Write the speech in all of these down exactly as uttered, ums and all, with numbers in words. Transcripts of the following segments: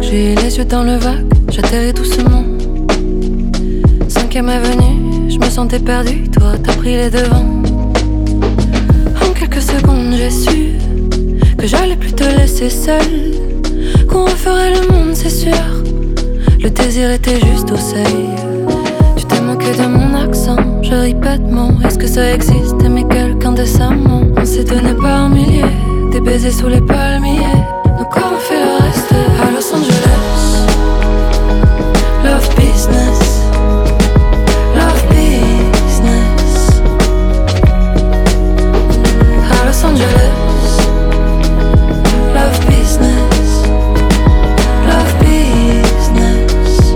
j'ai les yeux dans le vague, j'atterris doucement. Cinquième avenue, je me sentais perdue, toi t'as pris les devants. En quelques secondes j'ai su que j'allais plus te laisser seule, qu'on referait le monde c'est sûr. Le désir était juste au seuil. Tu t'es moqué de mon accent, je ris bêtement. Est-ce que ça existe, aimer quelqu'un décemment? On s'est donné par milliers, des baisers sous les palmiers. Nos corps ont fait le reste à Los Angeles. Love business, love business. À Los Angeles. Love business, love business.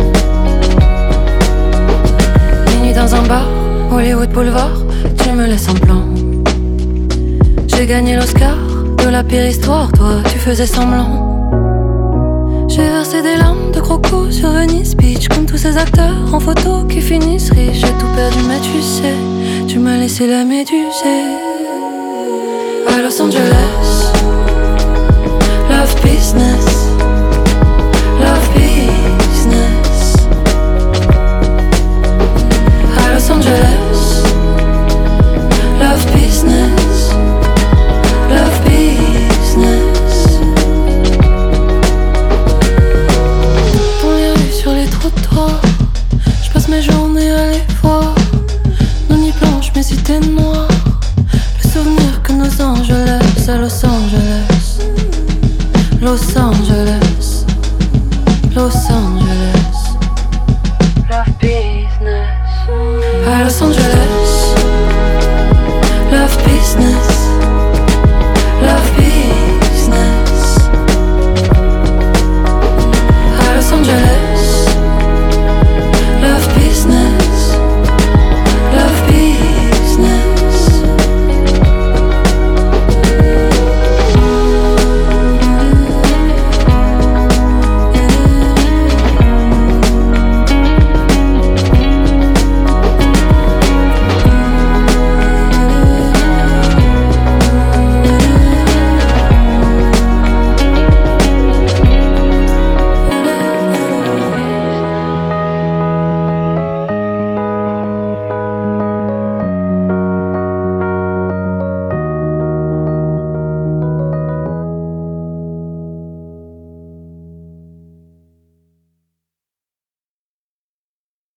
Minuit dans un bar, Hollywood Boulevard, tu me laisses en plan. J'ai gagné l'Oscar de la pire histoire, toi tu faisais semblant. J'ai versé des larmes de croco sur Venice Beach, comme tous ces acteurs en photo qui finissent riches. J'ai tout perdu mais tu sais, tu m'as laissé la méduser. À Los Angeles. Love business, love business. À Los Angeles. Love business, love business. Dans les rues, sur les trottoirs, je passe mes journées à les voir. Nos nuits blanches, mes cités noires. Le souvenir que nos anges laissent à Los Angeles. Los Angeles, Los Angeles. Love business. À Los Angeles.